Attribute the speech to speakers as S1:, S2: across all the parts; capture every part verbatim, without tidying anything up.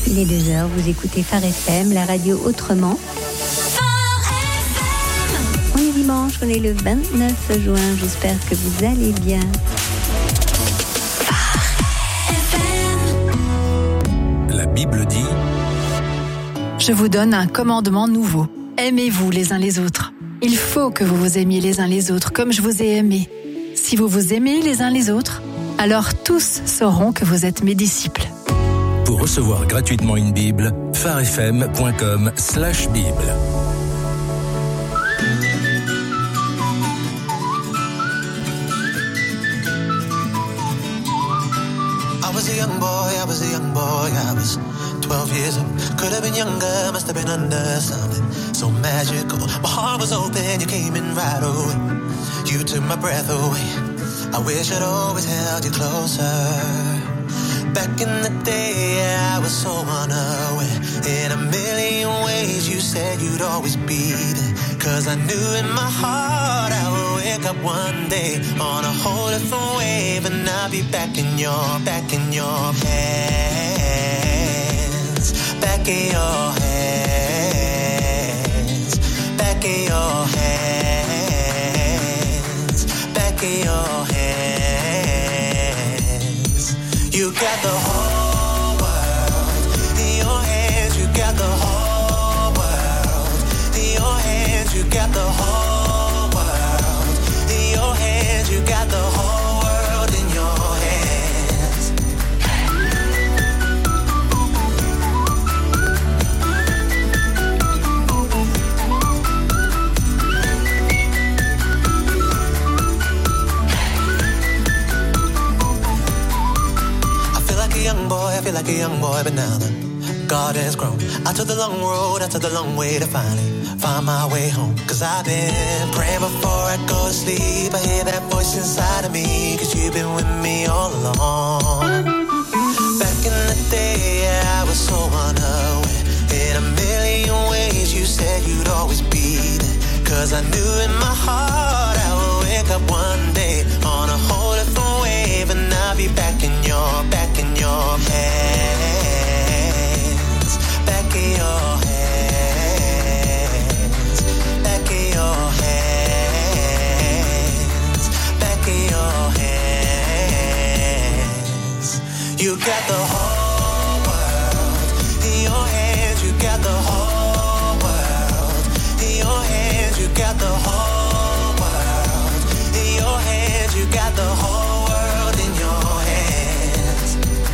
S1: Il est deux heures, vous écoutez Phare F M, la radio autrement. On est dimanche, on est le vingt-neuf juin, j'espère que vous allez bien.
S2: La Bible dit:
S3: Je vous donne un commandement nouveau. Aimez-vous les uns les autres. Il faut que vous vous aimiez les uns les autres comme je vous ai aimé. Si vous vous aimez les uns les autres, alors tous sauront que vous êtes mes disciples.
S2: Pour recevoir gratuitement une Bible, pharefm.com slash Bible.
S4: I was a young boy, I was a young boy, I was twelve years old. Could have been younger, must have been under something so magical. My heart was open, you came in right away. You took my breath away. I wish I'd always held you closer. Back in the day, I was so unaware. In a million ways, you said you'd always be there. Cause I knew in my heart I would wake up one day on a whole different wave, and I'll be back in your, back in your hands. Back in your hands. Back in your hands. Back in your hands. You got the whole world in your hands. You got the whole world in your hands. You got the whole world in your hands. You got the whole world in your hands. I feel like a young boy, I feel like a young boy, but now the garden's grown. I took the long road, I took the long way to finally find my way home. Cause I've been praying before I go to sleep. I hear that voice inside of me, cause you've been with me all along. Back in the day, I was so unaware. In a million ways, you said you'd always be there. Cause I knew in my heart I would wake up one day on a whole different wave, and I'll be back in your, back in your hands. Back in your hands. Back in your hands. Back in your hands. You got the whole world in your hands. You got the whole world in your hands. You got the whole world in your hands. You got the whole world in your hands.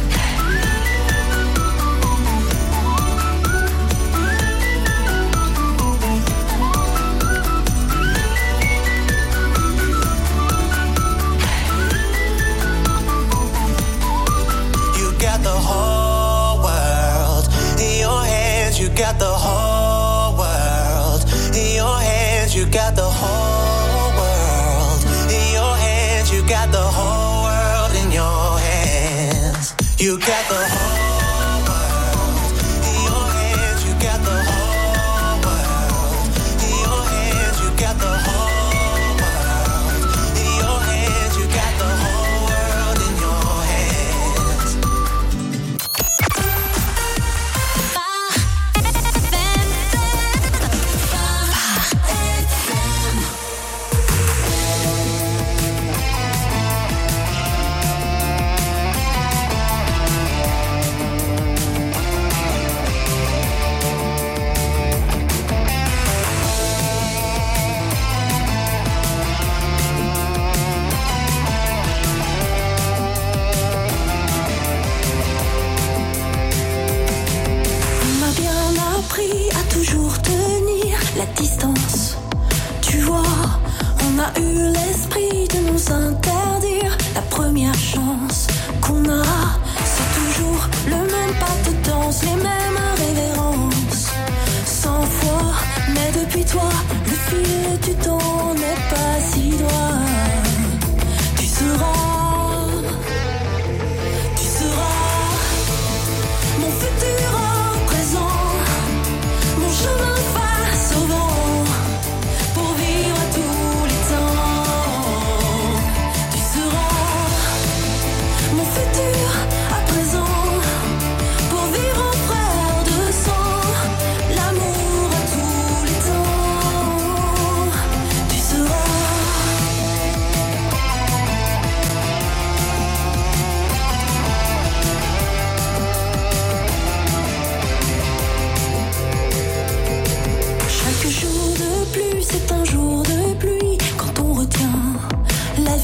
S4: You got the whole world in your hands. You got the whole world in your hands. You got the whole world in your hands. You got the whole world in your hands. You got the whole world in your hands. You got the whole world in your hands. You got the whole world in your hands. You got the whole world in your hands.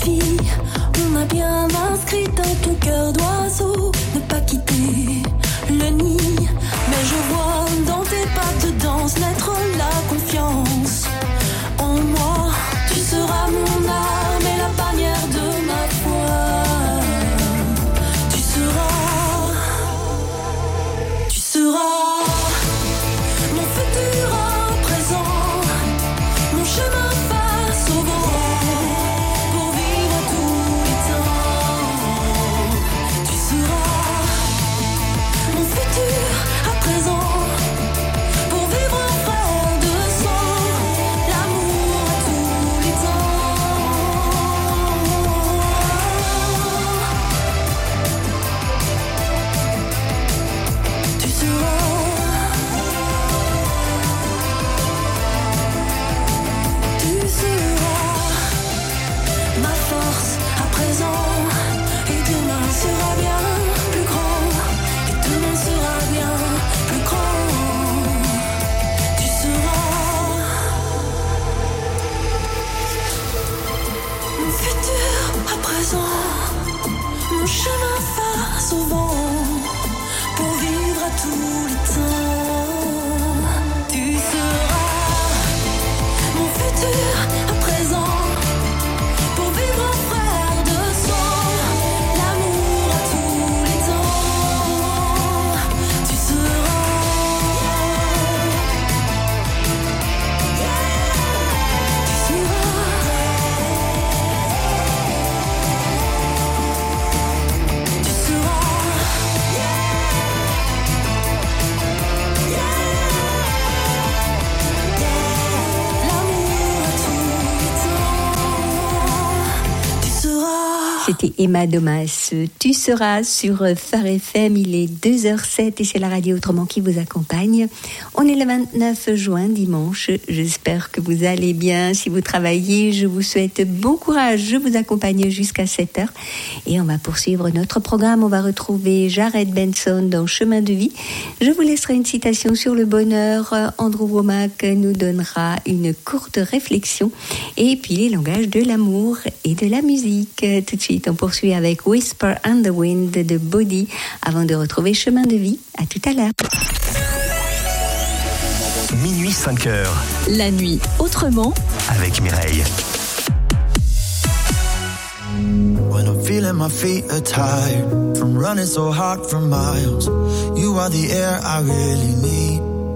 S5: fille, on m'a bien inscrit dans ton cœur d'oiseau, ne pas quitter le nid. Mais je vois dans tes pas de danse naître la confiance en moi. Tu seras mon âme et la bannière de ma foi. Tu seras, tu seras mon futur à présent, mon chemin face au vent, pour vivre tous les temps. Tu seras mon futur à présent, pour vivre un frère de sang, l'amour à tous les temps. Tu seras, tu seras ma force à présent, et demain sera bien plus grand, et demain sera bien plus grand. Tu seras mon futur à présent, mon chemin face au vent, pour vivre à tous les temps. Tu seras mon futur à présent, pour vivre un frère de sang, l'amour à tous les temps. Tu seras, tu seras, tu seras, l'amour à tous les temps. Tu seras.
S1: C'était Emma Domas, Tu seras sur Phare F M, il est deux heures zéro sept et c'est la radio Autrement qui vous accompagne. On est le vingt-neuf juin, dimanche, j'espère que vous allez bien. Si vous travaillez, je vous souhaite bon courage, je vous accompagne jusqu'à sept heures et on va poursuivre notre programme. On va retrouver Jared Benson dans Chemin de vie. Je vous laisserai une citation sur le bonheur. Andrew Womack nous donnera une courte réflexion et puis les langages de l'amour et de la musique. Tout de suite, on poursuit avec Whisper and the Wind de Body avant de retrouver Chemin de vie. À tout à l'heure.
S6: Minuit cinq heures.
S3: La nuit autrement
S6: Avec Mireille.
S7: When I'm feeling my feet are tired from running so hard for miles, you are the air I really need.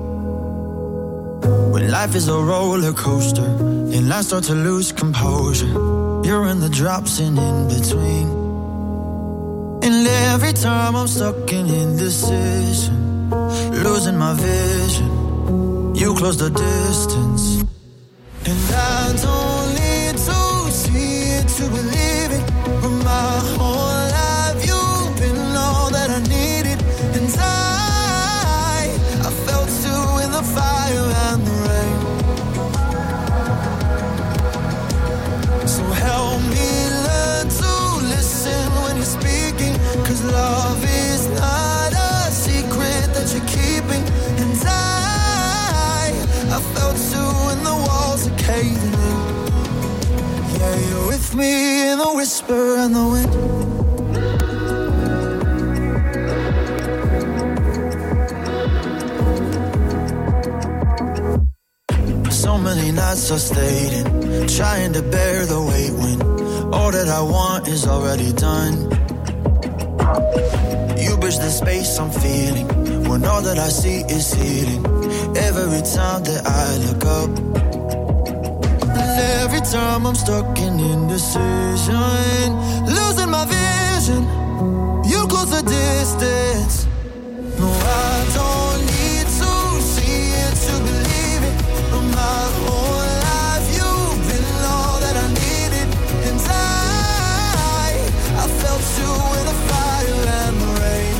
S7: When life is a roller coaster and I start to lose composure, you're in the drops and in between. And every time I'm stuck in indecision, losing my vision, you close the distance. And I don't need to see it to believe it. For my whole life you've been all that I needed. And I, I felt you in the fire and the rain. So help me learn to listen when you're speaking, 'cause love is not a secret that you're keeping. And I, I felt you when the walls are caving in. Yeah, you're with me in the whisper and the wind. So many nights I stayed in, trying to bear the weight when all that I want is already done. You bridge the space I'm feeling when all that I see is healing. Every time that I look up, and every time I'm stuck in indecision, losing my vision, you close the distance. No, I don't need to see it to believe it. For my whole life you've been all that I needed. And I, I felt you in the fire and the rain.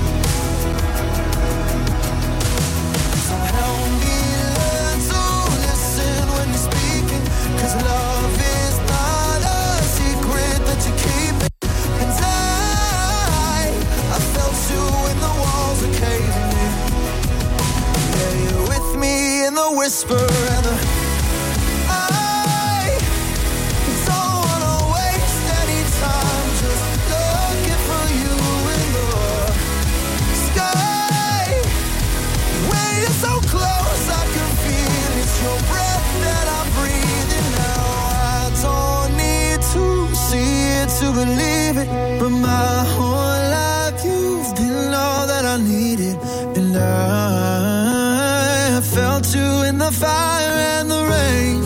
S7: So help me learn to listen when you're speaking, 'cause love is not a secret that you keep. And I, I felt you when the walls are caving in. Yeah, you're with me in the whisper and the I don't wanna waste to believe it, but my whole life you've been all that I needed. And I felt you in the fire and the rain.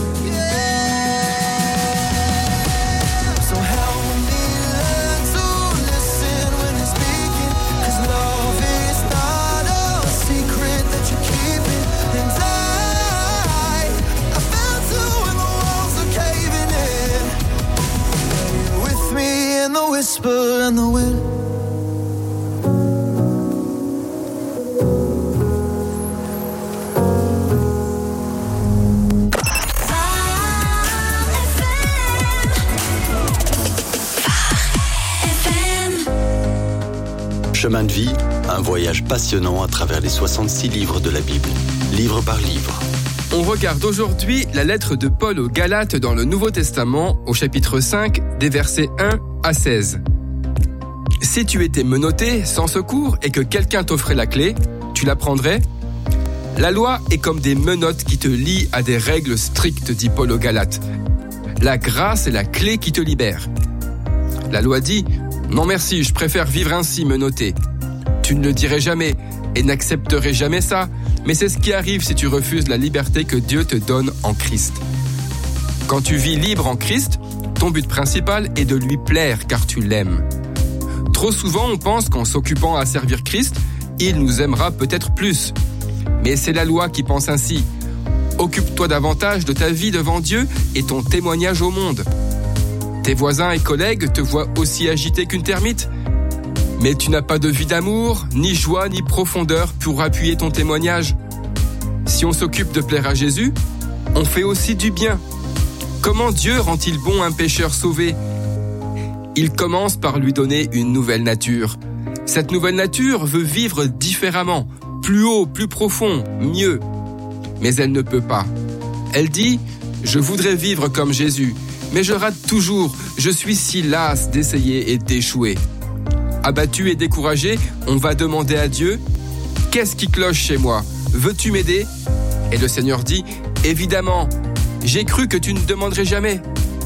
S7: Whisper in the wind.
S8: Chemin de vie, un voyage passionnant à travers les soixante-six livres de la Bible, livre par livre.
S9: On regarde aujourd'hui la lettre de Paul aux Galates dans le Nouveau Testament, au chapitre cinq, des versets un à seize. Si tu étais menotté, sans secours, et que quelqu'un t'offrait la clé, tu la prendrais ? La loi est comme des menottes qui te lient à des règles strictes, dit Paul aux Galates. La grâce est la clé qui te libère. La loi dit « Non merci, je préfère vivre ainsi, menotté ». Tu ne le dirais jamais et n'accepterais jamais ça, mais c'est ce qui arrive si tu refuses la liberté que Dieu te donne en Christ. Quand tu vis libre en Christ, ton but principal est de lui plaire car tu l'aimes. Trop souvent, on pense qu'en s'occupant à servir Christ, il nous aimera peut-être plus. Mais c'est la loi qui pense ainsi. Occupe-toi davantage de ta vie devant Dieu et ton témoignage au monde. Tes voisins et collègues te voient aussi agité qu'une termite. Mais tu n'as pas de vie d'amour, ni joie, ni profondeur pour appuyer ton témoignage. Si on s'occupe de plaire à Jésus, on fait aussi du bien. Comment Dieu rend-il bon un pécheur sauvé ? Il commence par lui donner une nouvelle nature. Cette nouvelle nature veut vivre différemment, plus haut, plus profond, mieux. Mais elle ne peut pas. Elle dit « Je voudrais vivre comme Jésus, mais je rate toujours, je suis si lasse d'essayer et d'échouer. » Abattu et découragé, on va demander à Dieu « Qu'est-ce qui cloche chez moi ? Veux-tu m'aider ?» Et le Seigneur dit « Évidemment, j'ai cru que tu ne demanderais jamais. »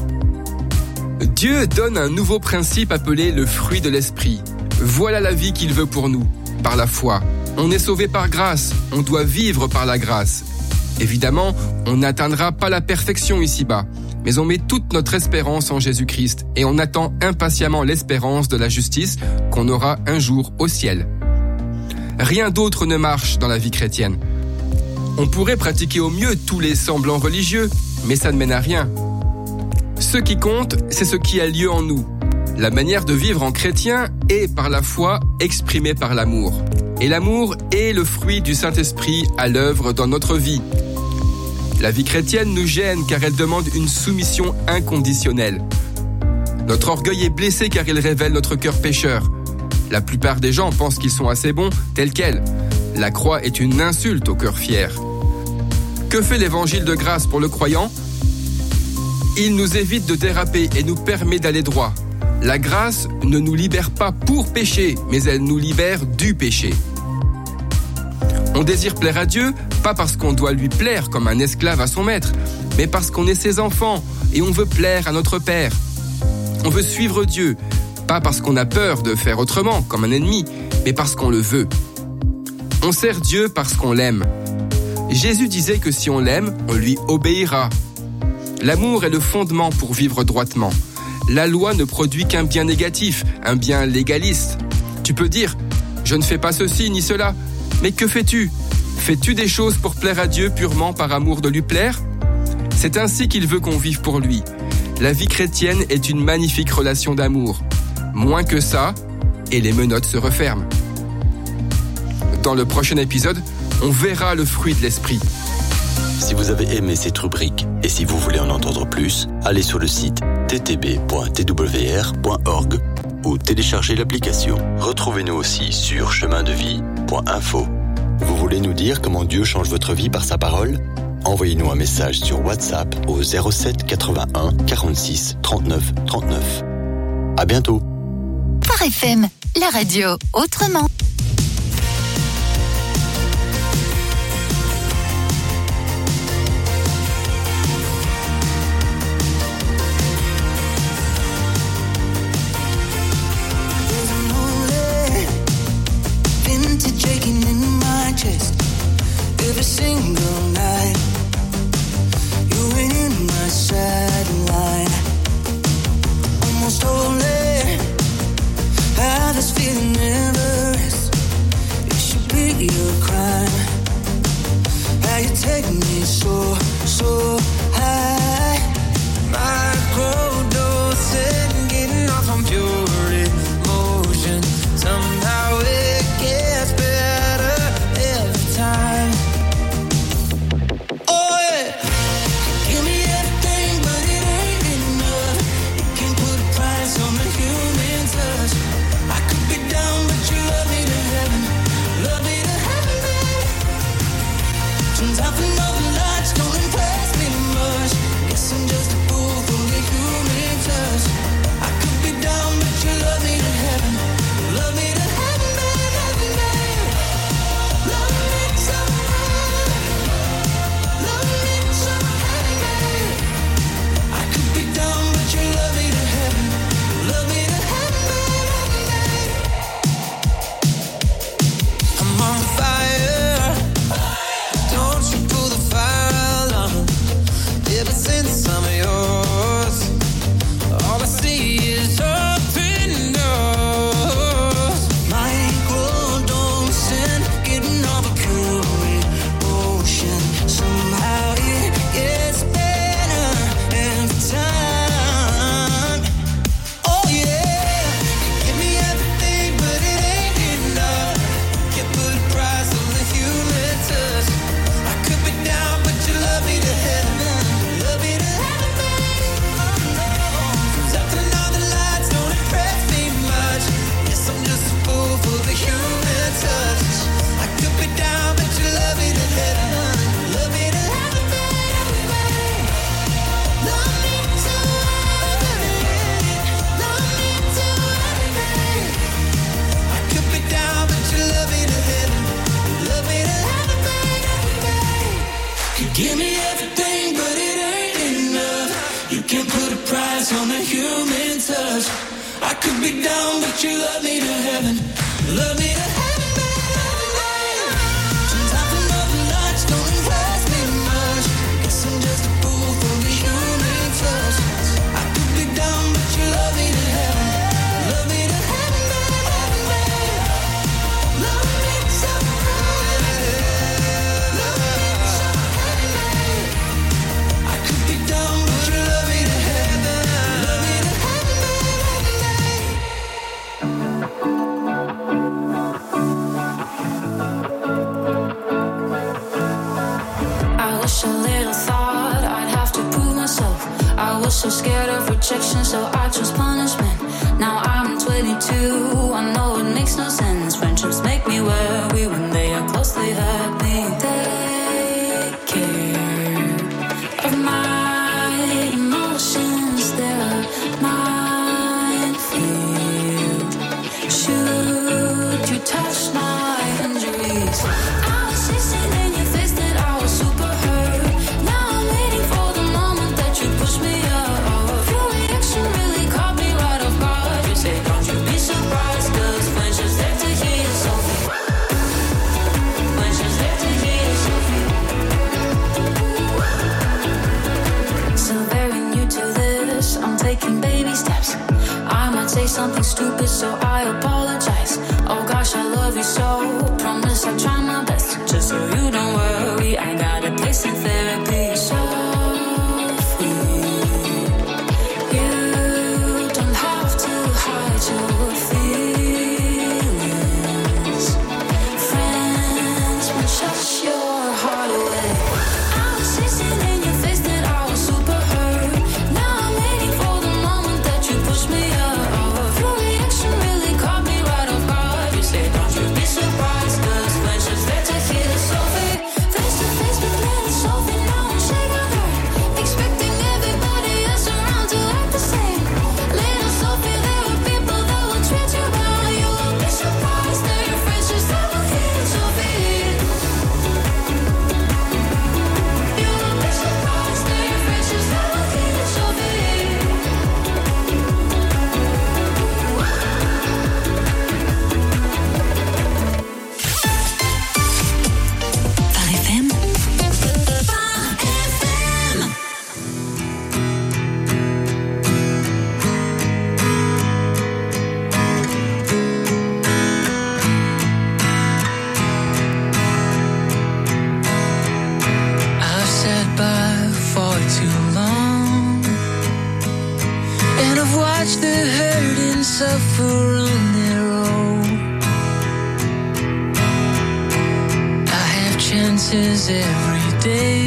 S9: Dieu donne un nouveau principe appelé le fruit de l'esprit. Voilà la vie qu'il veut pour nous, par la foi. On est sauvé par grâce, on doit vivre par la grâce. Évidemment, on n'atteindra pas la perfection ici-bas, mais on met toute notre espérance en Jésus-Christ et on attend impatiemment l'espérance de la justice qu'on aura un jour au ciel. Rien d'autre ne marche dans la vie chrétienne. On pourrait pratiquer au mieux tous les semblants religieux, mais ça ne mène à rien. Ce qui compte, c'est ce qui a lieu en nous. La manière de vivre en chrétien est, par la foi, exprimée par l'amour. Et l'amour est le fruit du Saint-Esprit à l'œuvre dans notre vie. La vie chrétienne nous gêne car elle demande une soumission inconditionnelle. Notre orgueil est blessé car il révèle notre cœur pécheur. La plupart des gens pensent qu'ils sont assez bons, tels quels. La croix est une insulte au cœur fier. Que fait l'évangile de grâce pour le croyant ? Il nous évite de déraper et nous permet d'aller droit. La grâce ne nous libère pas pour pécher, mais elle nous libère du péché. On désire plaire à Dieu, pas parce qu'on doit lui plaire comme un esclave à son maître, mais parce qu'on est ses enfants et on veut plaire à notre Père. On veut suivre Dieu, pas parce qu'on a peur de faire autrement, comme un ennemi, mais parce qu'on le veut. On sert Dieu parce qu'on l'aime. Jésus disait que si on l'aime, on lui obéira. L'amour est le fondement pour vivre droitement. La loi ne produit qu'un bien négatif, un bien légaliste. Tu peux dire « Je ne fais pas ceci ni cela », mais que fais-tu ? Fais-tu des choses pour plaire à Dieu purement par amour de lui plaire ? C'est ainsi qu'il veut qu'on vive pour lui. La vie chrétienne est une magnifique relation d'amour. Moins que ça, et les menottes se referment. Dans le prochain épisode, on verra le fruit de l'esprit.
S8: Si vous avez aimé cette rubrique et si vous voulez en entendre plus, allez sur le site t t b point t w r point org ou téléchargez l'application. Retrouvez-nous aussi sur chemin de vie point info. Vous voulez nous dire comment Dieu change votre vie par sa parole ? Envoyez-nous un message sur WhatsApp au zéro sept quatre-vingt-un quarante-six trente-neuf trente-neuf. À bientôt.
S10: Phare F M, la radio autrement.
S11: could be down, but you love me to heaven. Love me to heaven, baby. Sometimes another nights don't impress me much. Guess I'm just a fool for the human touch. I could be down, but you love me to heaven. Love me to heaven, baby. Love me so heaven. Love me so heaven. I could be down, but you love me to heaven. Love me to heaven, baby.
S5: I wish a little thought I'd have to prove myself. I was so scared of rejection, so I chose punishment. Now I'm twenty-two, I know it makes no sense. Friendships make me worry when they are close, they hurt me. Take care of my emotions, they're minefield. Should you touch my injuries? I was sixteen and you faced it, I was super hurt. Now I'm waiting for the moment that you push me up. Your reaction really caught me right off guard. You say, don't you be surprised, cause when she's there to hear you, Sophie. When she's there to hear you, Sophie. So very new to this, I'm taking baby steps. I might say something stupid, so I apologize. Oh gosh, I love you so. Promise I'll try my best. Just so you don't worry, I got a place in therapy. Sophie, you don't have to hide your feelings. Friends won't shut your heart away. I was sixteen and you faced it, I was super hurt. Now I'm waiting for the moment that you push me up. Your reaction really caught me right off guard. You say, don't you be surprised, cause when she's there to hear Sophie. Face to face with little Sophie, now I'm shaking her. Expecting everybody else around to act the same. Little Sophie, there are people that will treat you well. You will be surprised that your friends just never hear Sophie. You will be surprised that your friends just never hear Sophie.
S10: Par F M,
S11: I've sat by for too long, and I've watched the hurt and suffer on their own. I have chances every day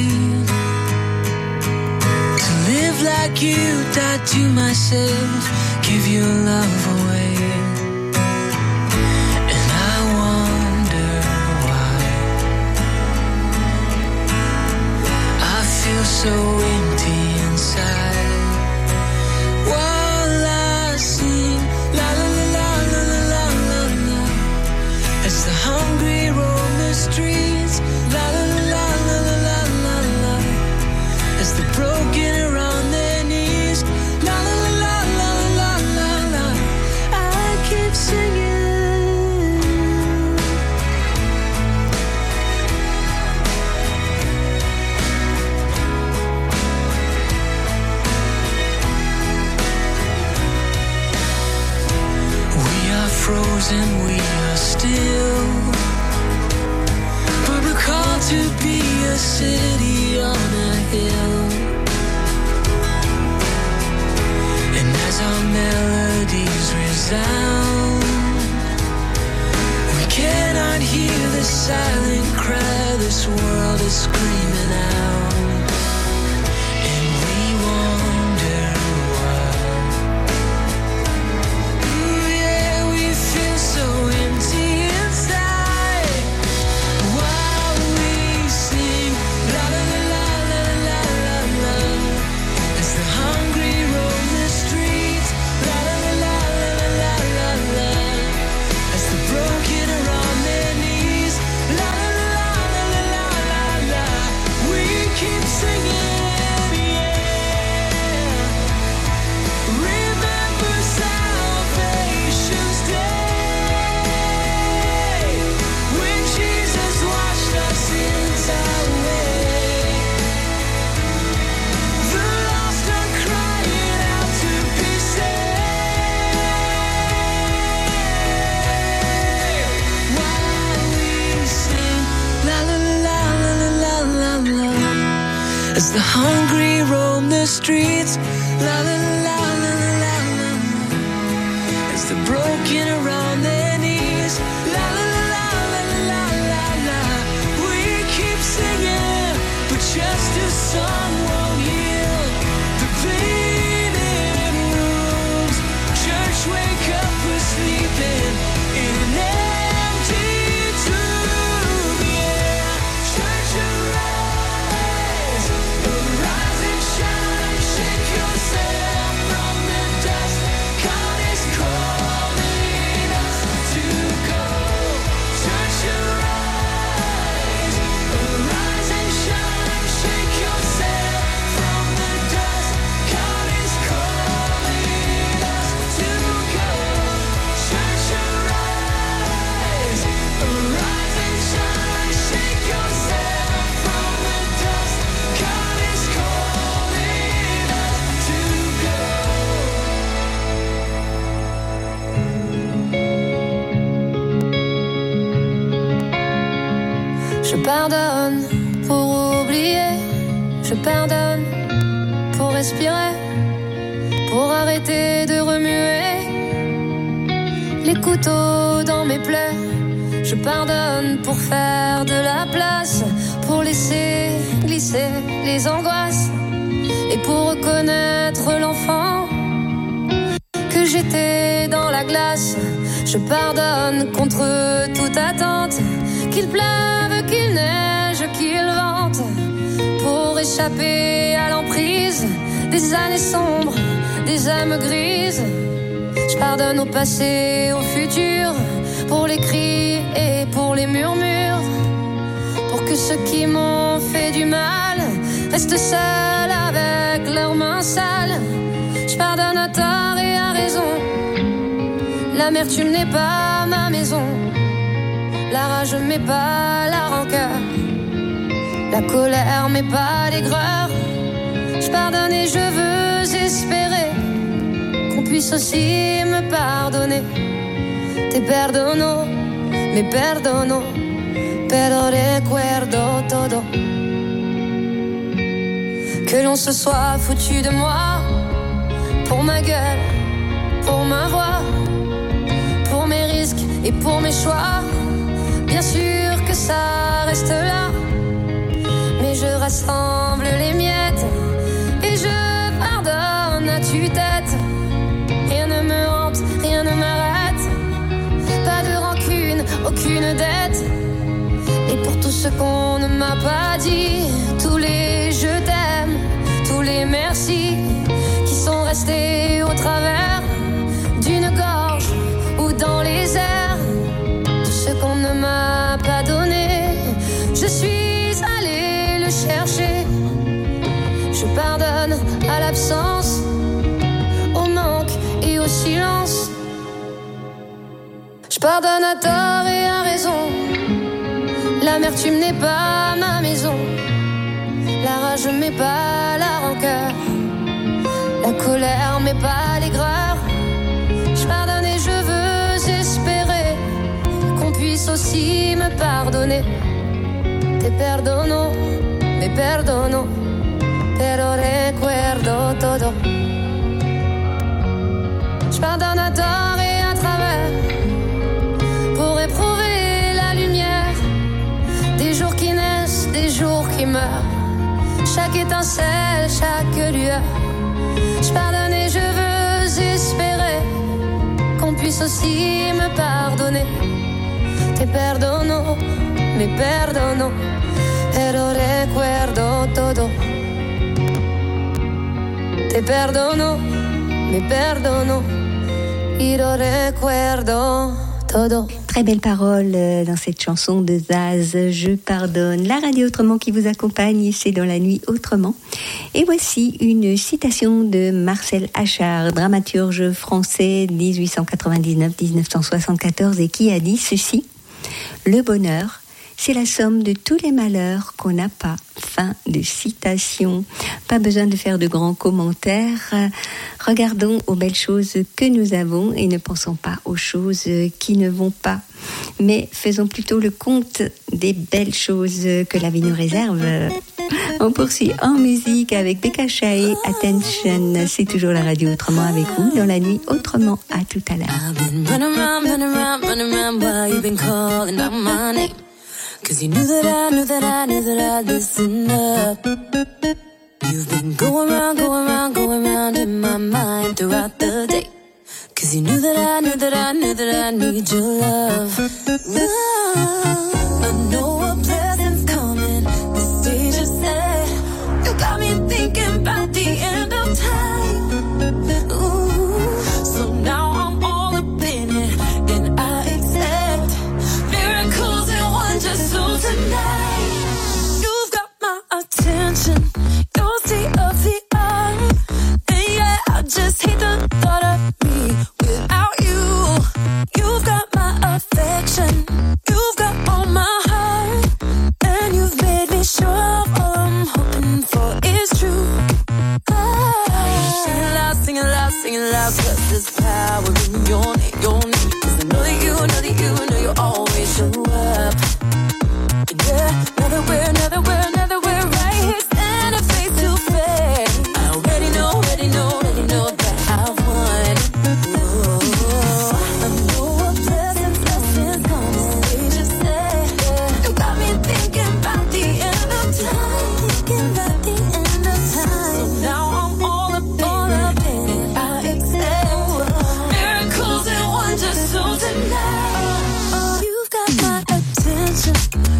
S11: to live like you, die to myself, give your love away. And I wonder why I feel so empty inside. While I sing la la la la la la la la, as the hungry roam the streets, la la la la la la la la, as the broken are on their knees, la la la la la la la la, I keep singing. We are frozen, we are still, but we're called to be a city on a hill. And as our melodies resound, we cannot hear the silent cry this world is screaming out. And we wonder why. Ooh, yeah, we feel so empty inside. While we sing la la la la la la la la, as the hungry roam the streets, la la la la la la la la, as the broken are on their knees, la la la la la la la la, we keep the hungry roam the streets. La la la la la la la. As the broken around their knees. La la la la la la la la. We keep singing, but just a song won't heal the pain in rooms. Church, wake up, we're sleeping in an empty tomb. Yeah, church, arise, arise and shine. Shake yourself from the dust. God is calling us to go. Church, arise, arise and shine. Shake yourself from the dust. God is calling us to go. Church, arise, arise and shine. Shake yourself from the dust. God is calling us to go. Je pardonne pour oublier, je pardonne pour respirer, pour arrêter de remuer les couteaux dans mes plaies. Je pardonne pour faire de la place, pour laisser glisser les angoisses et pour reconnaître l'enfant que j'étais dans la glace. Je pardonne contre toute attente, qu'il pleuve, qu'il neige, qu'il vente, pour échapper à l'emprise des années sombres, des âmes grises. Je pardonne au passé, au futur, pour les cris et pour les murmures, pour que ceux qui m'ont fait du mal restent seuls avec leurs mains sales. Je pardonne à tort et à raison. L'amertume n'est pas ma maison. La rage m'est pas la rancœur. La colère m'est pas l'aigreur. Je pardonne et je veux espérer qu'on puisse aussi me pardonner. Te perdono, me perdono, pero recuerdo todo. Que l'on se soit foutu de moi, pour ma gueule, pour ma voix, pour mes risques et pour mes choix. Bien sûr que ça reste là, mais je rassemble les miettes et je pardonne à tue-tête. Rien ne me hante, rien ne m'arrête. Pas de rancune, aucune dette. Et pour tout ce qu'on ne m'a pas dit, tous les je t'aime, tous les merci qui sont restés au travers d'une gorge ou dans les airs. Tout ce qu'on ne m'a pas donné, je suis allée le chercher. Je pardonne à l'absence, au manque et au silence. Je pardonne à tort et à raison. L'amertume n'est pas ma maison. La rage m'est pas la rancœur. La colère m'est pas l'aigreur. Je pardonne et je veux espérer qu'on puisse aussi me pardonner. Te perdono, me perdono, pero recuerdo todo. Je pardonne à tort et à travers pour éprouver la lumière des jours qui naissent, des jours qui meurent. Chaque étincelle, chaque lueur. Je pardonne et je veux espérer qu'on puisse aussi me pardonner. Te perdono, me perdono, pero recuerdo todo. Te perdono, me perdono, y lo recuerdo todo.
S1: Très belle parole dans cette chanson de Zaz, Je pardonne. La radio Autrement qui vous accompagne, c'est dans la nuit autrement. Et voici une citation de Marcel Achard, dramaturge français dix-huit cent quatre-vingt-dix-neuf à dix-neuf cent soixante-quatorze, et qui a dit ceci: le bonheur c'est la somme de tous les malheurs qu'on n'a pas. Fin de citation. Pas besoin de faire de grands commentaires. Regardons aux belles choses que nous avons et ne pensons pas aux choses qui ne vont pas. Mais faisons plutôt le compte des belles choses que la vie nous réserve. On poursuit en musique avec Becca Shea, Attention. C'est toujours la radio Autrement avec vous dans la nuit Autrement. À tout à l'heure.
S5: Cause you knew that I, knew that I, knew that I'd listen up. You've been going round, going round, going round in my mind throughout the day. Cause you knew that I, knew that I, knew that I need your love. Ooh, I know a blessing's coming, the stage is set. You got me thinking about the end of time. Ooh, so now I'm all up in it, and I accept miracles and wonders. So tonight, you've got my attention, your state of the art. And yeah, I just hate the thought of me without you. You've got my affection, you've got all my heart. And you've made me sure all I'm hoping for is true. Ah, sing it loud, sing it loud, sing it loud, cause there's power in your name, your name. Cause I know that you, know that you, know you always show up. Yeah, now that we're, now that we're, now that we're right here standing face to face, I already know, already know, already know that I've won. Ooh, I know a blessing's, blessing's coming. They just said, yeah, you got me thinking about the end of time, thinking about the end of time. So now I'm all up, all up in it. I accept miracles and wonders. So tonight, you've got my attention.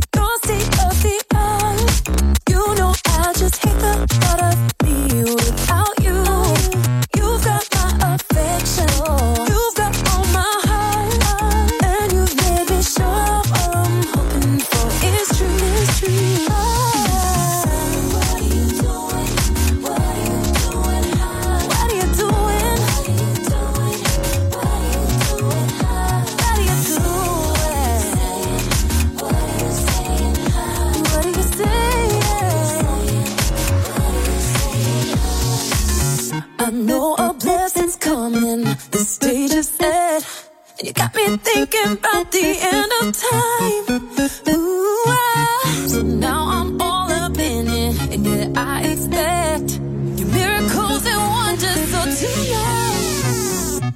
S5: I know a blessing's coming, the stage is set, and you got me thinking about the end of time. Ooh, ah. So now I'm all up in it, and yeah, I expect your miracles and wonders. So tonight,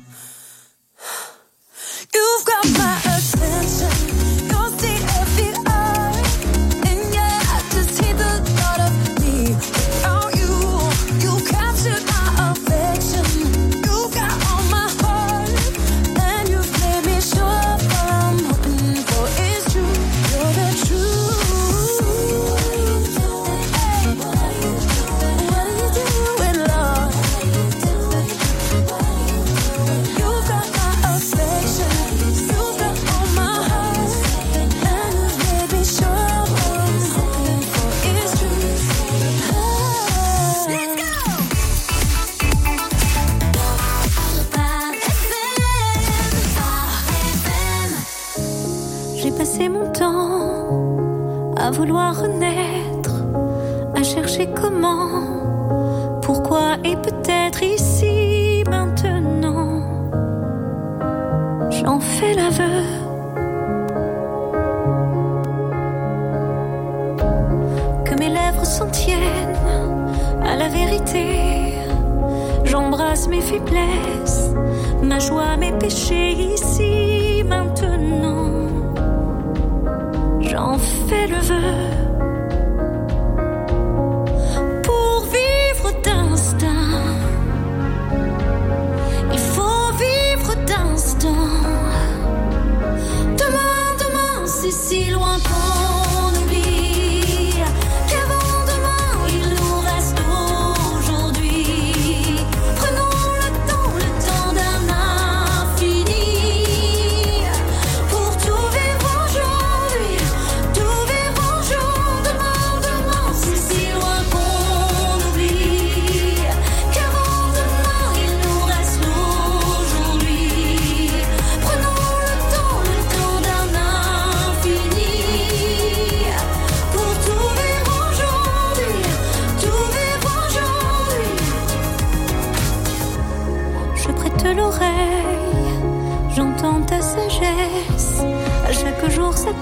S5: you've got my attention, your state of the art, and yeah, I just hate the thought of me without you. You captured my affection, you got all my heart, and you've made me sure all I'm hoping for is true. You're the truth. Hey, what are you doing? What are you doing, Lord? You've got my affection, you've got all my heart, and you've made me sure all I'm hoping for is true. Let's go!
S12: J'ai passé mon temps à vouloir renaître, à chercher comment, pourquoi et peut-être ici maintenant. J'en fais l'aveu. Que mes lèvres s'en tiennent à la vérité. J'embrasse mes faiblesses, ma joie, mes péchés ici maintenant. J'en fais le vœu. Pour vivre d'instinct, il faut vivre d'instant. Demain, demain, c'est si loin qu'on oublie qu'avant demain, il nous reste aujourd'hui. Prenons le temps, le temps d'un infini.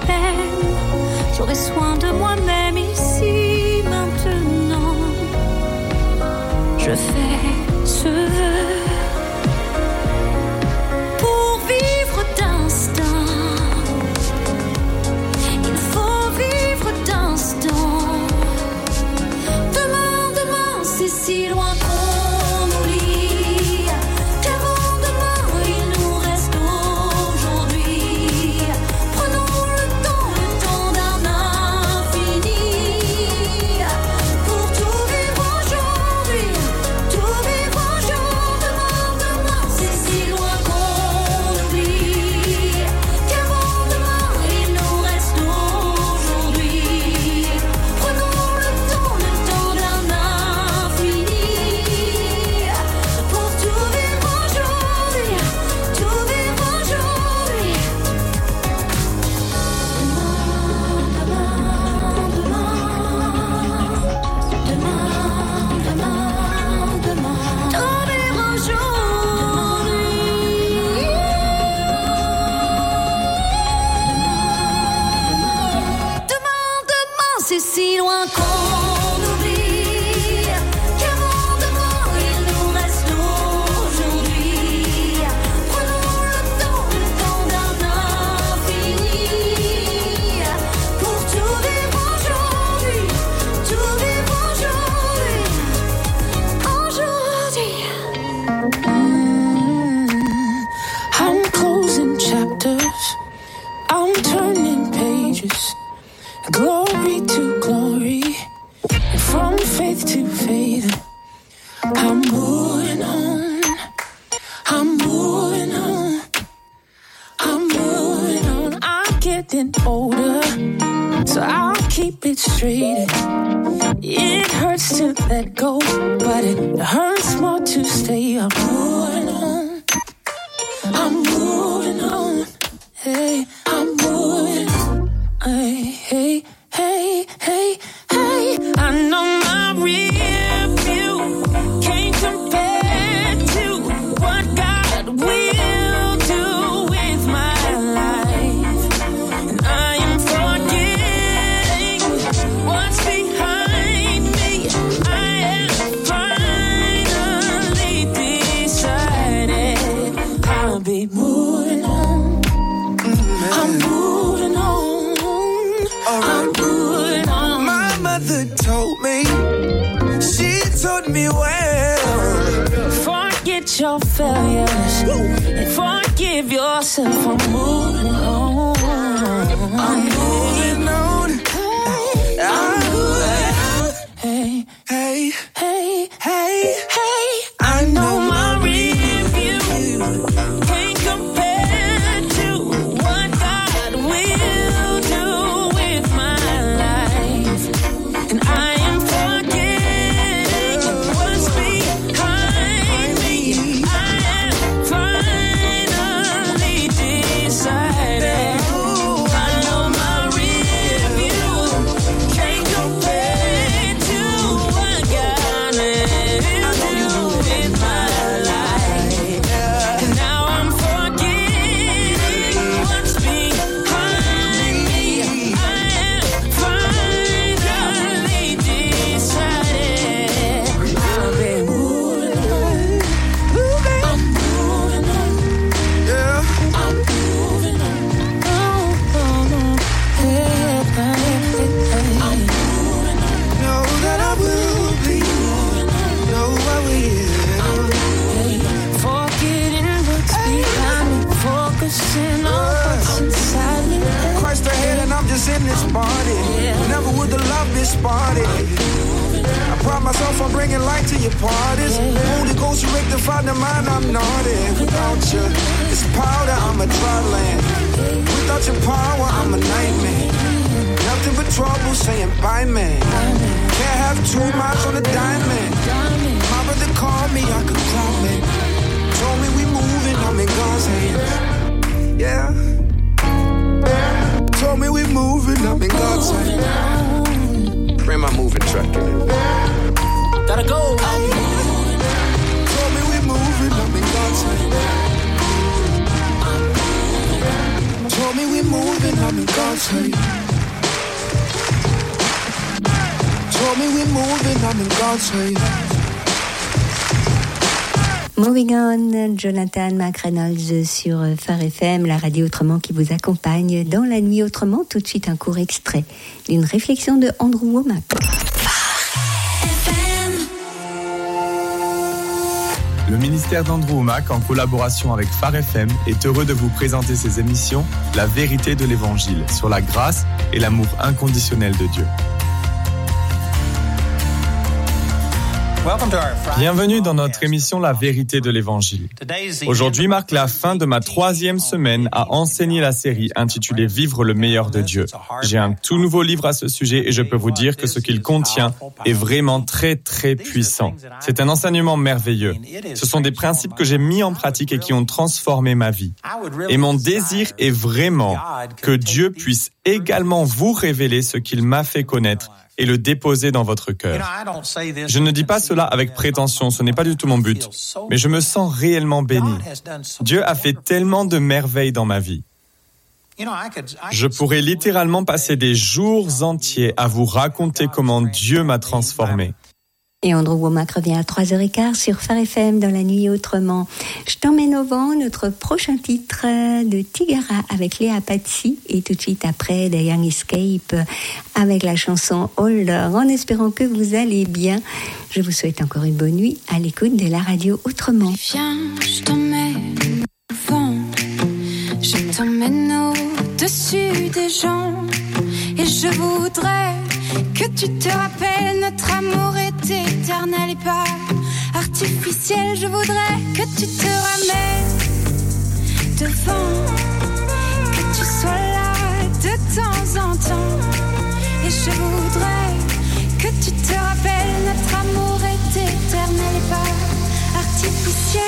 S5: peine. J'aurai soin de moi-même ici, maintenant. Je fais ce vœu pour vivre d'instinct. Il faut vivre d'instant. Demain, demain, c'est si loin qu'on oublie qu'avant demain, il nous reste aujourd'hui. Prenons le temps, le temps d'un infini pour tout vivre aujourd'hui, tout vivre un jour. Demain, demain, c'est si loin qu'on oublie qu'avant demain, il nous reste aujourd'hui. Prenons le temps, le temps d'un infini pour tout vivre aujourd'hui, tout vivre aujourd'hui. Demain, demain, demain, demain, tout vivre aujourd'hui. Demain, demain, c'est si loin qu'on oublie qu'avant demain, il nous reste aujourd'hui. Prenons le temps, le temps d'un infini pour tout vivre aujourd'hui, tout vivre aujourd'hui, aujourd'hui.
S11: I'm closing chapters, I'm turning pages, glory to glory, and from faith to faith. I'm moving on, I'm moving on, I'm moving on. I'm getting older, so I'll keep it straight. It hurts to let go, but it hurts more to stay. I'm moving on, I'm moving on. Hey, I'm moving. Hey, hey, hey, hey, hey. I know my real view can't compare to what God will do with my life. And I am forgetting what's behind me. I have finally decided I'll be moving on. I'm moving on. I'm moving on.
S13: My mother told me, she told me well,
S11: Forget your failures and forgive yourself. I'm moving on.
S13: I'm moving on. I'm moving on.
S11: Hey,
S13: Hey,
S11: hey,
S13: hey,
S11: hey. I know my review can't compare to what God will do with my life. And I am forgetting what's behind me. I have finally decided. I know my review can't compare to what God will do with my life. And now I'm forgetting what's behind me. I have finally decided I'll be moving on. I'm moving on.
S13: yeah.
S11: I'm moving on. Oh, oh, oh. Hey, hey, hey, hey. I'm moving on.
S13: Know that I will be. Know I will.
S11: Hey, forgetting what's behind me, focusing on what's inside me.
S13: Christ ahead and I'm just in this party. Never would the love be spotted. I pride myself on bringing light to your parties. Holy Ghost, you rectify the mind, I'm naughty. Without you, it's powder, I'm a dry land. Without your power, I'm a nightmare. Nothing but trouble saying bye, man. Can't have too much on a diamond. My brother called me, I could call me. Told me we moving, I'm in God's hands. Yeah. Told me we moving, I'm in God's hands. Bring my moving truck in it.
S11: Gotta go.
S13: Told me we moving, I'm in God's hands. Told me we moving, I'm in God's hands. God's way. Told me we're moving, I'm in God's way.
S1: Moving On, Jonathan McReynolds sur Phare F M, la radio autrement qui vous accompagne dans la nuit autrement. Tout de suite un court extrait d'une réflexion de Andrew Womack.
S14: Le ministère d'Andrew Womack, en collaboration avec Phare F M, est heureux de vous présenter ses émissions La vérité de l'Évangile, sur la grâce et l'amour inconditionnel de Dieu. Bienvenue dans notre émission La vérité de l'Évangile. Aujourd'hui marque la fin de ma troisième semaine à enseigner la série intitulée Vivre le meilleur de Dieu. J'ai un tout nouveau livre à ce sujet et je peux vous dire que ce qu'il contient est vraiment très très puissant. C'est un enseignement merveilleux. Ce sont des principes que j'ai mis en pratique et qui ont transformé ma vie. Et mon désir est vraiment que Dieu puisse également vous révéler ce qu'il m'a fait connaître et le déposer dans votre cœur. Je ne dis pas cela avec prétention, ce n'est pas du tout mon but, mais je me sens réellement béni. Dieu a fait tellement de merveilles dans ma vie. Je pourrais littéralement passer des jours entiers à vous raconter comment Dieu m'a transformé.
S1: Et Andrew Womack revient à trois heures quinze sur Phare F M dans la nuit autrement. Je t'emmène au vent, notre prochain titre de Tigara avec Léa Patsy et tout de suite après The Young Escape avec la chanson Older. En espérant que vous allez bien, je vous souhaite encore une bonne nuit à l'écoute de la radio autrement.
S15: Viens, je t'emmène au vent, je t'emmène au-dessus des gens et je voudrais que tu te rappelles, notre amour est éternel et pas artificiel. Je voudrais que tu te ramènes devant, que tu sois là de temps en temps. Et je voudrais que tu te rappelles, notre amour est éternel et pas artificiel.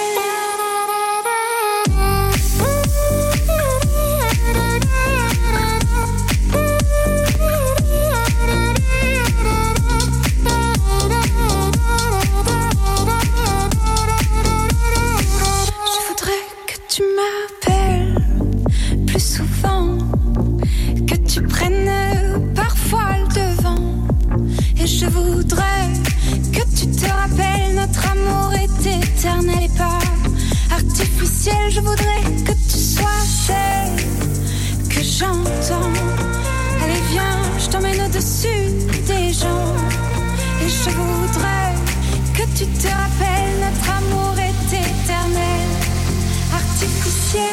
S15: Tu m'appelles plus souvent, que tu prennes parfois le devant. Et je voudrais que tu te rappelles, notre amour est éternel et pas artificiel. Je voudrais que tu sois celle que j'entends. Allez viens, je t'emmène au-dessus des gens. Et je voudrais que tu te rappelles, notre amour est éternel, artificiel.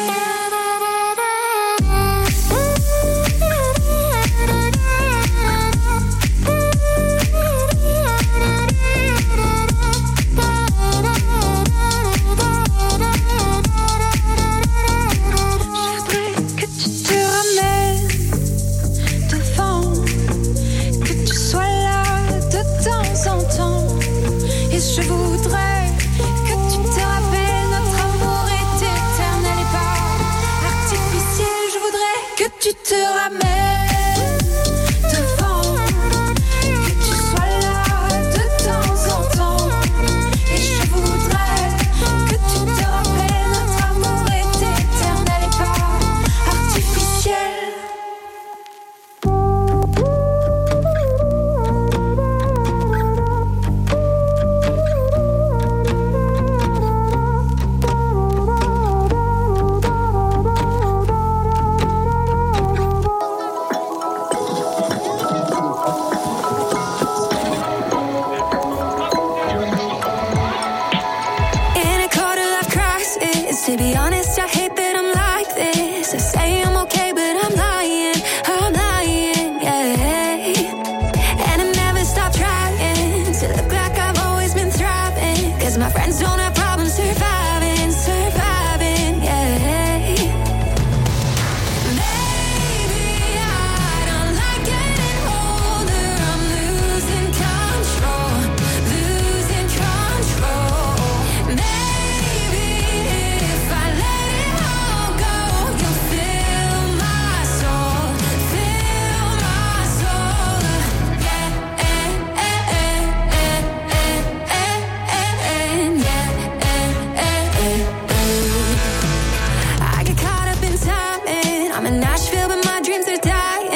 S15: Je voudrais que tu te ramènes devant, que tu sois là de temps en temps. Et je voudrais que tu te rappelles, notre amour est éternel et pas artificiel. Je voudrais que tu te ramènes devant, que tu sois là de temps en temps. Et je voudrais que tu te rappelles, notre amour est éternel et pas artificiel. To be honest, I hate that I'm like this. I say I'm okay, but I'm lying, I'm lying, yeah. And I never stop trying to look like I've always been thriving, 'cause my friends don't have problems surviving, surviving, yeah. Maybe I don't like getting older, I'm losing control, losing control. Maybe I'm in Nashville, but my dreams are dying.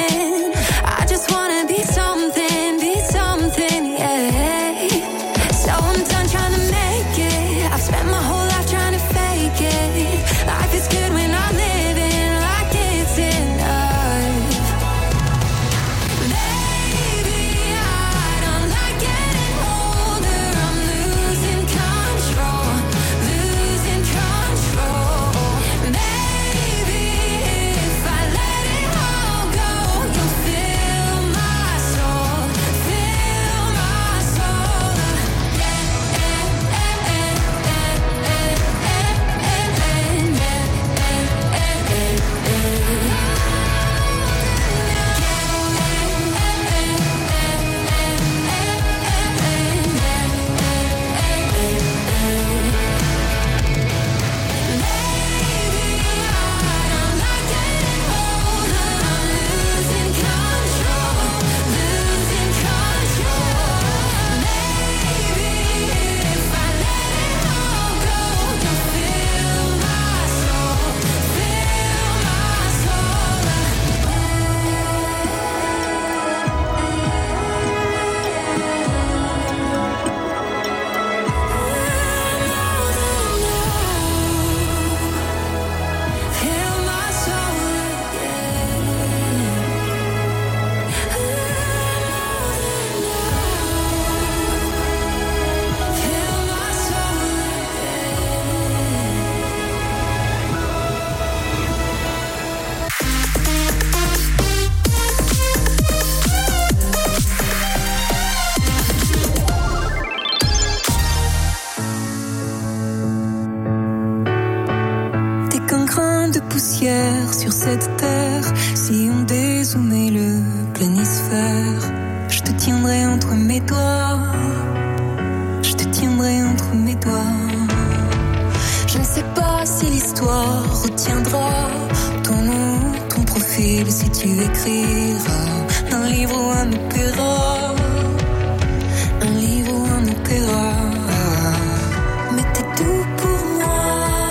S15: grain de poussière sur cette terre. Si on dézoomait le planisphère, je te tiendrai entre mes doigts. Je te tiendrai entre mes doigts. Je ne sais pas si l'histoire retiendra ton nom, ton profil, si tu écriras un livre ou un opéra. Un livre ou un opéra. Mais t'es tout pour moi.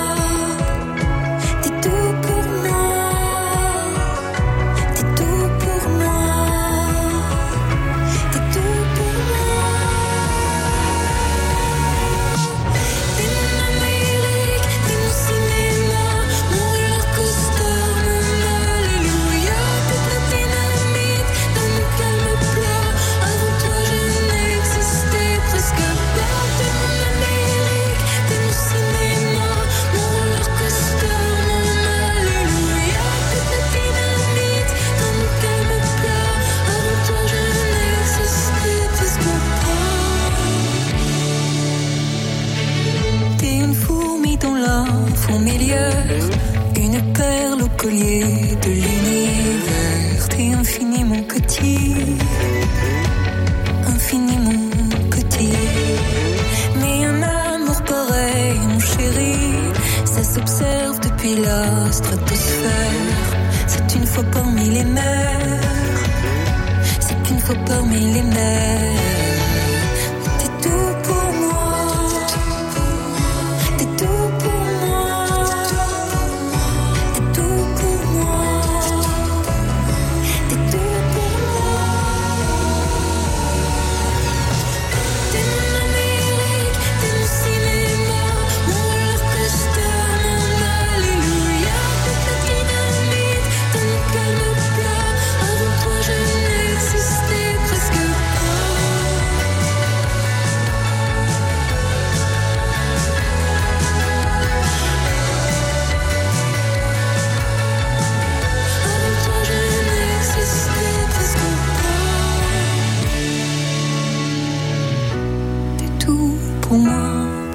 S15: T'es tout pour moi. T'es tout pour moi. T'es tout pour moi. T'es mon Amérique, t'es mon cinéma, mon roller coaster, mon alléluia. T'es la dynamite dans mon calme plat. Avant toi je n'existais presque pas. T'es mon Amérique, t'es mon cinéma, mon roller coaster, mon alléluia. T'es la dynamite dans mon calme plat. Avant toi je n'existais presque pas. T'es une fourmi dans la fourmilière, une perle au collier de l'univers. T'es infiniment petit, infiniment petit. Mais un amour pareil, mon chéri, ça s'observe depuis la stratosphère. C'est une fois parmi les mers, c'est une fois parmi les mers. T'es tout pour moi. T'es tout pour moi. T'es tout pour moi. T'es tout pour moi. T'es mon Amérique, t'es mon cinéma, mon roller coaster, mon alléluia. T'es la dynamite dans mon calme plat. Avant toi je n'existais presque pas. Avant toi je n'existais presque pas. T'es tout pour moi.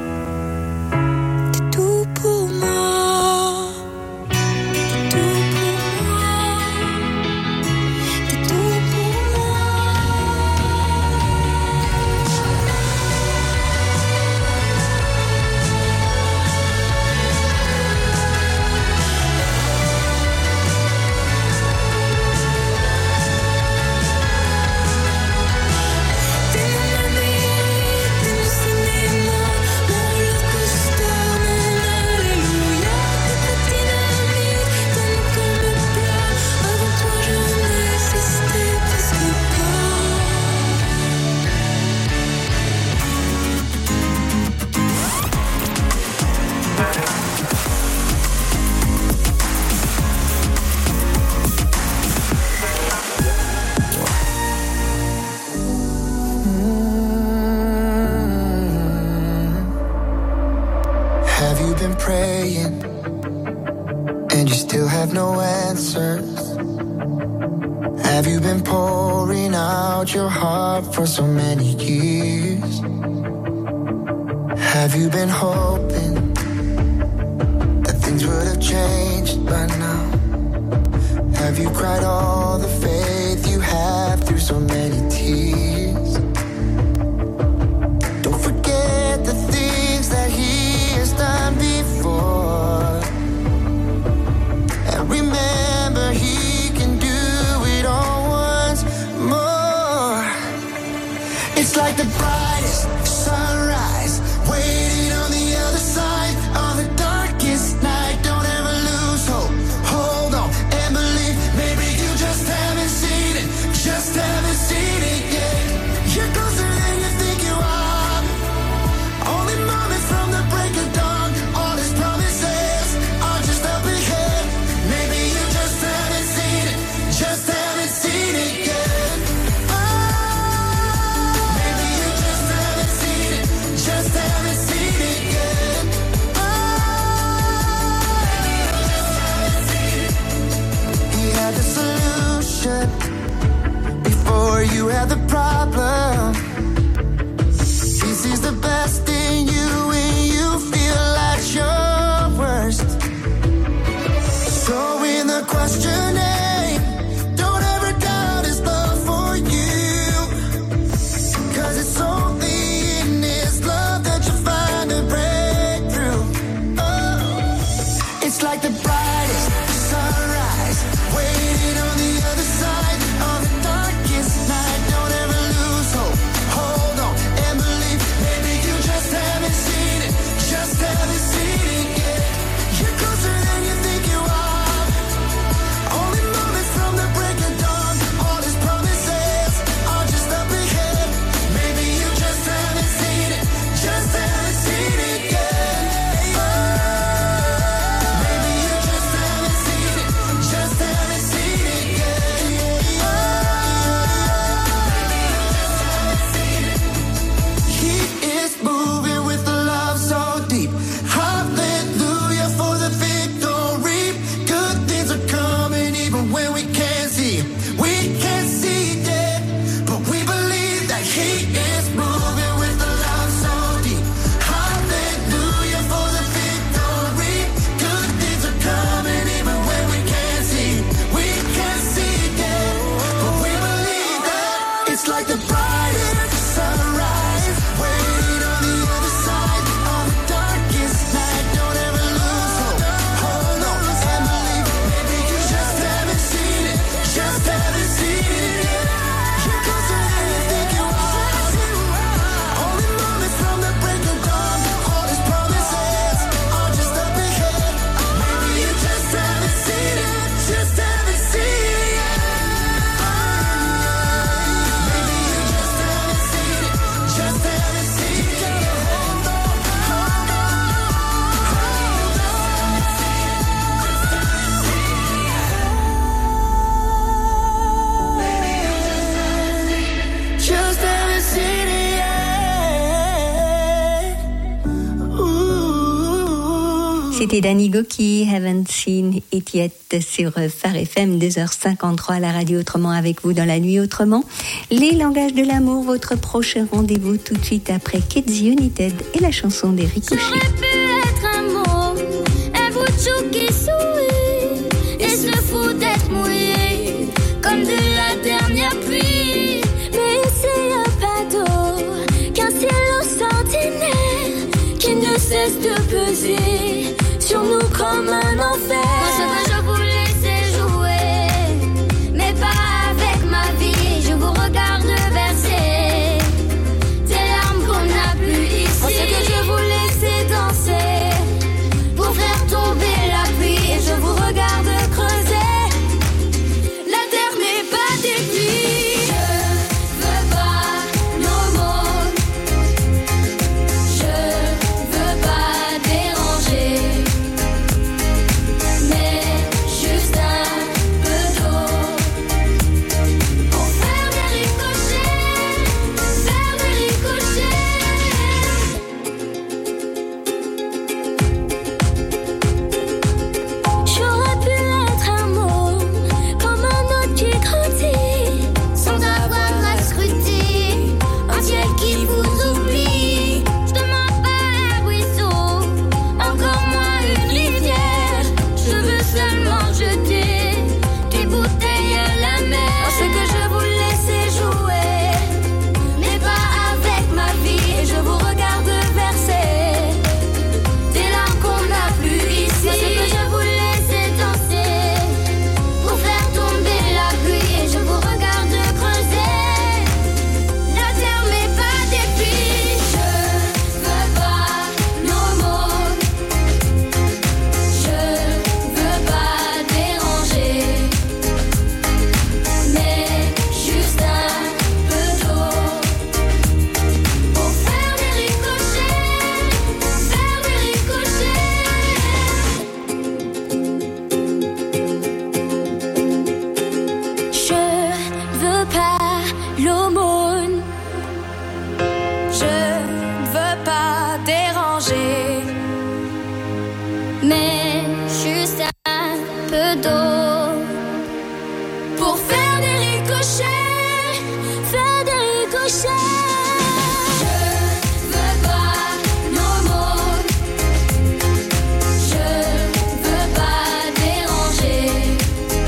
S15: T'es tout pour moi. T'es tout pour moi. T'es tout pour moi. T'es mon Amérique, t'es mon cinéma, mon roller coaster, mon alléluia. T'es la dynamite dans mon calme plat. Avant toi je n'existais presque pas.
S7: Have you been praying and you still have no answers? Have you been pouring out your heart for so many years? Have you been hoping that things would have changed by now? Have you cried all the faith you have through so many tears? Don't forget the things that he has done before. And remember, he can do it all once more. It's like the brightest sunrise waiting on the other side of the darkest night. Don't ever lose hope. Hold on and believe. Maybe you just haven't seen it. Just haven't seen it yet. You're closer than you think you are. Only moment from the break of dawn. All his promises are just up ahead. Maybe you just haven't seen it. Just haven't seen it yet. Maybe you just haven't seen it. Just haven't seen it yet. He had the solution before you had the problem. He sees the best in you when you feel at your worst. trust your name. Don't ever doubt his love for you. Cause it's only in his love that you find a breakthrough. Oh, it's like the brightest sunrise, waiting on the other side of the darkest night. Don't ever lose hope. Hold on and believe. Maybe you just haven't seen it. Just haven't seen it yet. You're closer than you think you are. Only moments from the break of dawn. All his promises are just up ahead. Maybe you just haven't seen it. Just haven't seen it yet. Oh, maybe you just haven't seen it. Just haven't seen it yet. Oh, maybe you just haven't seen it. He is moving with a love so deep. Hallelujah for the victory. Good things are coming even when we can't see. We can't see it, but we believe that he is moving with a love so deep. Hallelujah for the victory. Good things are coming even when we can't see. We can't see it, but we believe that it's like the brightest sunrise, waiting on the other side of the darkest night. Don't ever lose hope. Hold on and believe. Maybe you just haven't seen it. Just haven't seen it yet. You're closer than you think you are. Only moments from the break of dawn. All his promises are just up ahead. Maybe you just haven't seen it. Just haven't seen it yet. Maybe you just haven't seen it. Just haven't seen it yet. Hold on, hold on, hold on. Just haven't seen it yet. Ooh.
S1: C'était Danny Gokey, Haven't Seen It Yet sur Phare F M, deux heures cinquante-trois à la radio Autrement avec vous dans la nuit autrement. Les langages de l'amour, votre prochain rendez-vous tout de suite après Kids United et la chanson des Ricochets.
S12: J'aurais pu être un mot, un bout de chou qui sourit et se fout d'être mouillé comme de la dernière pluie. Mais c'est un bateau qu'un ciel ordinaire qui ne cesse de peser sur nous comme un enfer. Moi, ce que je voulais, c'est jouer, mais pas avec ma vie. Je vous regarde verser des larmes qu'on n'a plus ici. Moi, ce que je voulais, c'est danser pour faire tomber la pluie. Et je vous regarde creuser. La terre n'est pas des pluies. Je veux pas l'aumône. Je veux pas déranger. Mais juste un peu d'eau pour faire des ricochets, faire des ricochets. J'aurais pu être un mot comme un autre qui grandit sans avoir à scruter. Un ciel qui vous oublie. Je demande pas un ruisseau, encore moins une rivière. Je veux seulement jeter des bouteilles à la mer. Moi, ce que je voulais, c'est jouer, mais pas avec ma vie. Et je vous regarde verser des larmes qu'on n'a plus ici. Moi, ce que je voulais, c'est danser pour faire tomber la pluie. Et je vous regarde creuser. La terre n'est pas des pluies. Je veux pas l'aumône. Je veux pas déranger. Mais juste un peu d'eau pour faire des ricochets, faire des ricochets. Je veux pas l'aumône. Je veux pas déranger. Mais juste un peu d'eau pour faire des ricochets, faire des ricochets. Je veux pas l'aumône. Je veux pas déranger.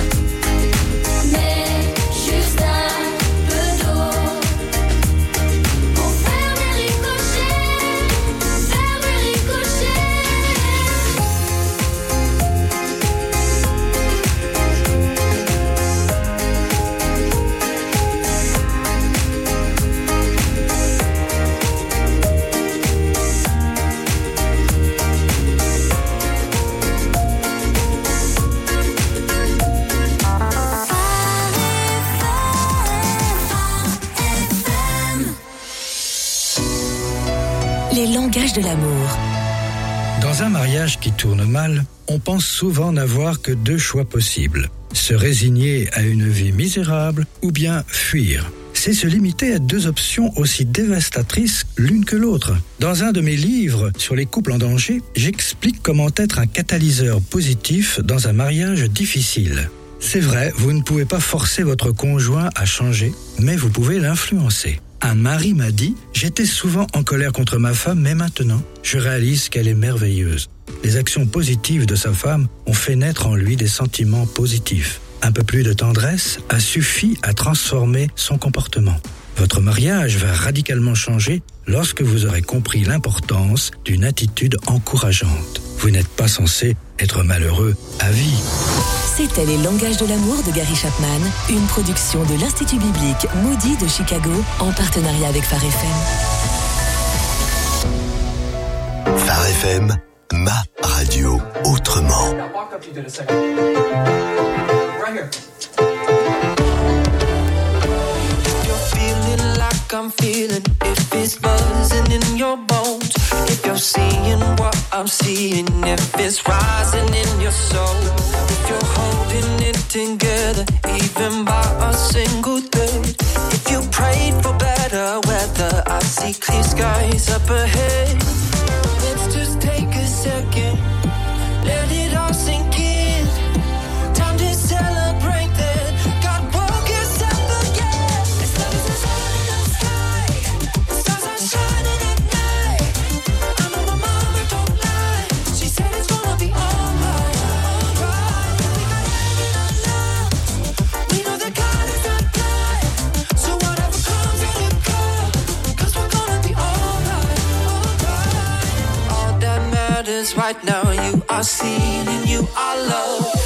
S16: langage de l'amour.
S17: Dans un mariage qui tourne mal, on pense souvent n'avoir que deux choix possibles. Se résigner à une vie misérable ou bien fuir. C'est se limiter à deux options aussi dévastatrices l'une que l'autre. Dans un de mes livres sur les couples en danger, j'explique comment être un catalyseur positif dans un mariage difficile. C'est vrai, vous ne pouvez pas forcer votre conjoint à changer, mais vous pouvez l'influencer. Un mari m'a dit « J'étais souvent en colère contre ma femme, mais maintenant, je réalise qu'elle est merveilleuse. » Les actions positives de sa femme ont fait naître en lui des sentiments positifs. Un peu plus de tendresse a suffi à transformer son comportement. Votre mariage va radicalement changer lorsque vous aurez compris l'importance d'une attitude encourageante. Vous n'êtes pas censé être malheureux à vie.
S16: C'était Les langages de l'amour de Gary Chapman, une production de l'Institut biblique Moody de Chicago en partenariat avec Phare F M.
S6: Phare F M, ma radio autrement.
S11: I'm feeling, if it's buzzing in your bones, if you're seeing what I'm seeing, if it's rising in your soul, if you're holding it together, even by a single thread, if you prayed for better weather, I see clear skies up ahead. Let's just take a second, let it all sink in, time to celebrate that God woke us up again. It's love is a sun in the sky, the stars are shining at night. I know my mama don't lie, she said it's gonna be alright, alright. We got heaven in our love, we know that God is our God, so whatever comes let it go, cause we're gonna be alright, alright. All that matters right now, you are seen and you are loved.